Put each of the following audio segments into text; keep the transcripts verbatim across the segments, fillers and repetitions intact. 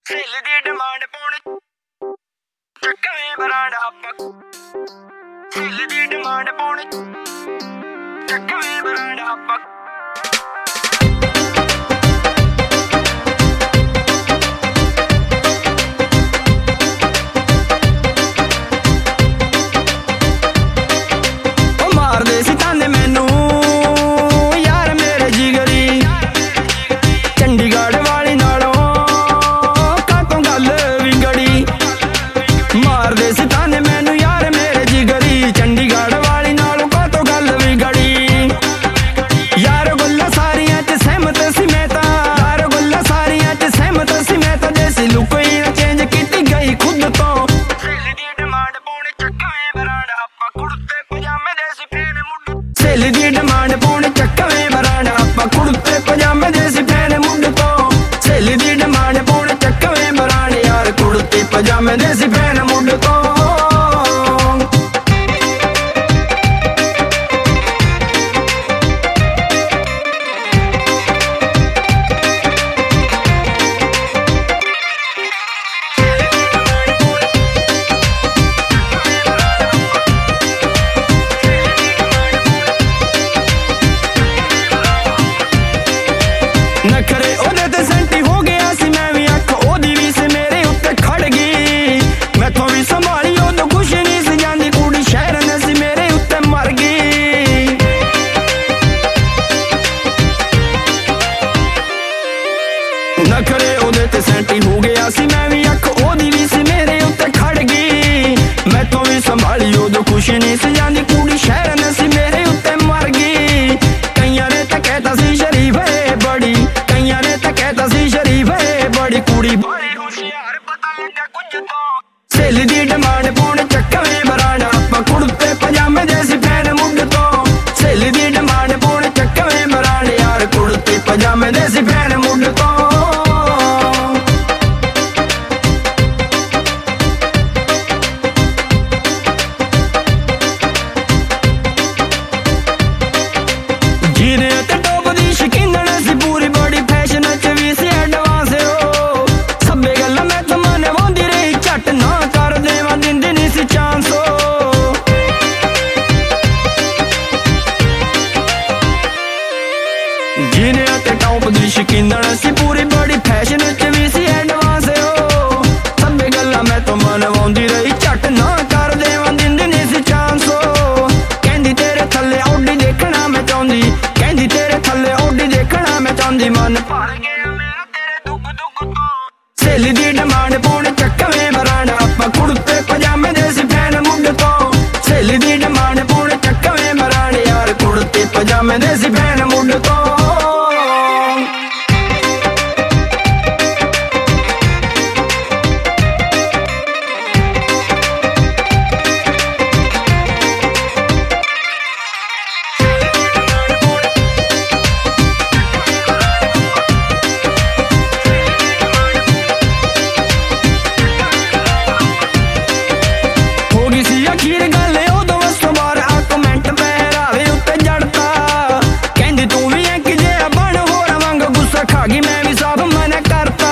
sale ਦੀ demand ਪਾਉਣ ਚੱਕਵੇਂ ਬਰਾਂਡ ਆਪਾਂ ਸੇਲ ਦੀ ਡਿਮਾਂਡ ਪਾਉਣ ਚੱਕਵੇਂ ਬਰਾਂਡ ਆਪਾਂ ਸੇਲ ਦੀ ਡਿਮਾਂਡ ਪਾਉਣ ਚੱਕਵੇਂ ਬਰਾਂਡ ਆਪਾਂ ਕੁੜਤੇ ਪਜਾਮੇ ਦੇ ਸੀ ਫੈਨ ਮੁੱਢ ਤੋਂ ਸੇਲ ਦੀ ਡਿਮਾਂਡ ਪਾਉਣ ਚੱਕਵੇਂ ਬਰਾਂਡ ਯਾਰ ਕੁੜਤੇ ਪਜਾਮੇ ਦੇ ਸੀ ਫੈਨ ਮੁੱਢ ਤੋਂ ਨਖਰੇ ਉਹਦੇ ਤੇ ਸੈਂਟੀ ਹੋ ਗਿਆ ਸੀ ਮੈਂ ਵੀ ਅੱਖ ਉਹਦੀ ਵੀ ਸੀ ਮੇਰੇ ਉੱਤੇ ਖੜ ਗਈ ਮੈਥੋਂ ਵੀ ਸੰਭਾਲੀ ਉਦੋਂ ਖੁਸ਼ ਨਹੀਂ ਸੀ ਜਾਂਦੀ ਕੁੜੀ ਸ਼ਹਿਰ ਨੇ ਸੀ ਮੇਰੇ ਉੱਤੇ ਮਰ ਗਈ ਨਖਰੇ ਉਹਦੇ ਤੇ ਸੈਂਟੀ ਹੋ ਗਿਆ ਸੀ ਮੈਂ ਵੀ ਅੱਖ ਉਹਦੀ ਵੀ ਸੀ ਮੇਰੇ ਉੱਤੇ ਖੜ ਗਈ ਮੈਥੋਂ ਵੀ ਸੰਭਾਲੀ ਉਦੋਂ ਖੁਸ਼ ਨਹੀਂ ਸੀ ਜਾਂਦੀ ਕੁੜੀ ਸ਼ਹਿਰ ਨੇ ਸੀ ਮੇਰੇ ਉੱਤੇ ਮਰ ਗਈ ਕਈਆਂ ਨੇ ਤਾਂ ਕਹਿਤਾ ਸੀ ਸ਼ਰੀਫ ਏ ਬੜੀ ਕਈਆਂ ਨੇ ਤਾਂ ਕਹਿਤਾ ਸੀ ਸ਼ਰੀਫ ਏ ਬੜੀ ਕੁੜੀ ਬੜੀ ਹੁਸ਼ਿਆਰ ਪਤਾ ਲੱਗਾ ਕੁਝ ਤੋਂ ਸੇਲ ਦੀ ਡਿਮਾਂਡ ਪਾਉਣ ਚੱਕਵੇਂ ਬਰਾਂਡ ਆਪਾਂ ਕੁੜਤੇ ਪਜਾਮੇ ਦੇ ਸੀ ਫੈਨ ਮੁੱਢ ਤੋਂ ਸੇਲ ਦੀ ਡਿਮਾਂਡ ਪਾਉਣ ਚੱਕਵੇਂ ਬਰਾਂਡ ਯਾਰ ਕੁੜਤੇ ਪਜਾਮੇ ਦੇ ਸੀ ਫੈਨ ਮੁੱਢ ਤੋਂ ਜਿਹਦੇ ਤੇ ਟੋਪ ਦੀ ਸ਼ਕੀਨਣ ਸੀ ਪੂਰੀ ਬੜੀ ਫੈਸ਼ਨ ਚ ਵੀ ਸੀ ਐਡਵਾਂਸ ਓ ਸਭੇ ਗੱਲਾਂ ਮੈਂ ਤਾਂ ਮਨਵਾਉਂਦੀ ਰਹੀ ਝੱਟ ਨਾ ਕਰ ਦੇਵਾਂ ਦਿੰਦੀ ਨਹੀਂ ਸੀ ਚਾਂਸ ਓ ਜਿਹਦੇ ਤੇ ਟੋਪ ਦੀ ਸ਼ਕੀਨਣ ਸੀ ਪੂਰੀ ਬੜੀ ਫੈਸ਼ਨ ਚ ਵੀ ਸੀ ਐਡਵਾਂਸ ਓ ਸਭੇ ਗੱਲਾਂ ਮੈਂ ਤਾਂ ਮਨਵਾਉਂਦੀ ਰਹੀ ਝੱਟ ਨਾ ਕਰ ਦੇਵਾਂ ਦਿੰਦੀ ਨਹੀਂ ਸੀ ਚਾਂਸ ਓ ਕਹਿੰਦੀ ਤੇਰੇ ਥੱਲੇ ਆਉਡੀ ਦੇਖਣਾ ਮੈਂ ਚਾਹੁੰਦੀ ਕਹਿੰਦੀ ਤੇਰੇ ਥੱਲੇ ਆਉਡੀ ਦੇਖਣਾ ਮੈਂ ਚਾਹੁੰਦੀ ਮਨ ਭਰ ਗਿਆ ਮੇਰਾ ਤੇਰੇ ਦੁੱਖ ਦੁੱਖ ਤੋਂ ਸੇਲ ਦੀ ਡਿਮਾਂਡ ਪਾਉਣ ਚੱਕਵੇਂ ਬਰਾਂਡ ਆਪਾਂ ਕੁੜਤੇ ਪਜਾਮੇ ਦੇ ਸੀ ਫੈਨ ਮੁੱਢ ਤੋਂ ਸੇਲ ਦੀ ਡਿਮਾਂਡ ਪਾਉਣ ਚੱਕਵੇਂ ਬਰਾਂਡ ਯਾਰ ਕੁੜਤੇ ਪਜਾਮੇ ਦੇ ਸੀ ਫੈਨ ਮੁੱਢ ਤੋਂ ਅਖੀਰ ਗੱਲ ਉਦੋਂ ਉਸ ਤੋਂ ਬਾਅਦ ਆ ਕਮੈਂਟ ਪਹਿਰਾਵੇ ਉੱਤੇ ਜੜਤਾ ਕਹਿੰਦੀ ਤੂੰ ਵੀ ਇੱਕ ਜਿਹਾ ਬਣ ਹੋਰ ਵਾਂਗ ਗੁੱਸਾ ਖਾ ਗਈ ਮੈਂ ਵੀ ਸਭ ਮਨਾ ਕਰਤਾ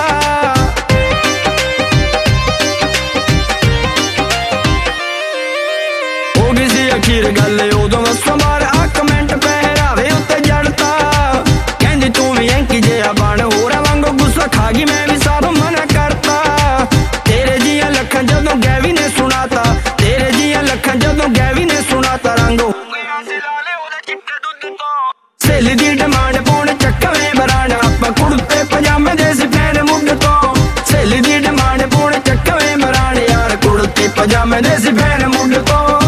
ਹੋ ਗਈ ਸੀ ਅਖੀਰ ਗੱਲ ਉਦੋਂ ਉਸ ਤੋਂ ਬਾਅਦ ਆ ਕਮੈਂਟ ਪਹਿਰਾਵੇ ਉੱਤੇ ਜੜਤਾ ਕਹਿੰਦੀ ਤੂੰ ਵੀ ਇੱਕ ਜਿਹਾ ਬਣ ਹੋਰ ਵਾਂਗ ਗੁੱਸਾ ਖਾ ਗਈ ਮੈਂ ਵੀ ਸਭ ਮਨਾ ਕਰਤਾ ਤੇਰੇ ਜੀਆਂ ਲੱਖਾਂ ਜਦੋਂ ਗੈਵੀ ਨੇ ਸੁਣਾਤਾ ਤੇਰੇ ਜੀਆਂ ਲੱਖਾਂ ਜਦੋਂ ਗੈਵੀ ਨੇ ਸੁਣਾਤਾ ਰੰਗ ਹੋ ਗਿਆ ਸੀ ਲਾਲੇ ਉਹਦੇ ਚਿੱਟੇ ਦੁੱਧ ਤੋਂ ਸੇਲ ਦੀ ਡਿਮਾਂਡ ਪਾਉਣ ਚੱਕਵੇਂ ਬਰਾਂਡ ਆਪਾਂ ਕੁੜਤੇ ਪਜਾਮੇ ਦੇ ਸੀ ਫੈਨ ਮੁੱਢ ਤੋਂ ਸੇਲ ਦੀ ਡਿਮਾਂਡ ਪਾਉਣ ਚੱਕਵੇਂ ਬਰਾਂਡ ਯਾਰ ਕੁੜਤੇ ਪਜਾਮੇ ਦੇ ਸੀ ਫੈਨ ਮੁੱਢ ਤੋਂ